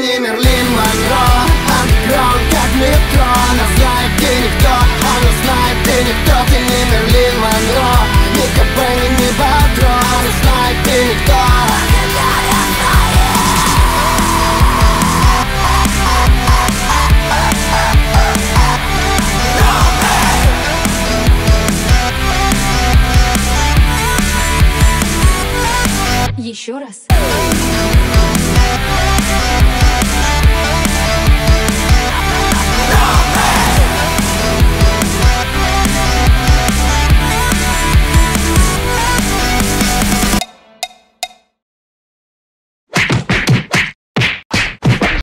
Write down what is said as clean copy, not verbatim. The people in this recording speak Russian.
не Мерлин Монро. Андеграунд как метро, нас знает ты никто, а нас знает ты никто. Ты не Мерлин Монро, ни Кобейн и ни Патрон, нас знает ты никто. Еще раз.